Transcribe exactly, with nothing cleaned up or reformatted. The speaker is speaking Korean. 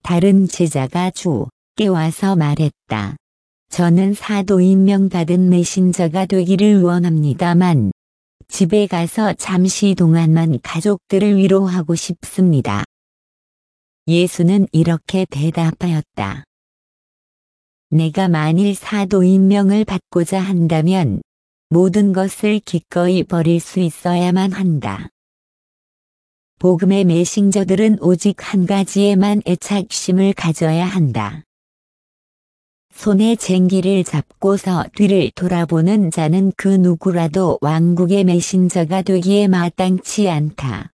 다른 제자가 주께 와서 말했다. 저는 사도 임명받은 메신저가 되기를 원합니다만 집에 가서 잠시 동안만 가족들을 위로하고 싶습니다. 예수는 이렇게 대답하였다. 내가 만일 사도 임명을 받고자 한다면 모든 것을 기꺼이 버릴 수 있어야만 한다. 복음의 메신저들은 오직 한 가지에만 애착심을 가져야 한다. 손에 쟁기를 잡고서 뒤를 돌아보는 자는 그 누구라도 왕국의 메신저가 되기에 마땅치 않다.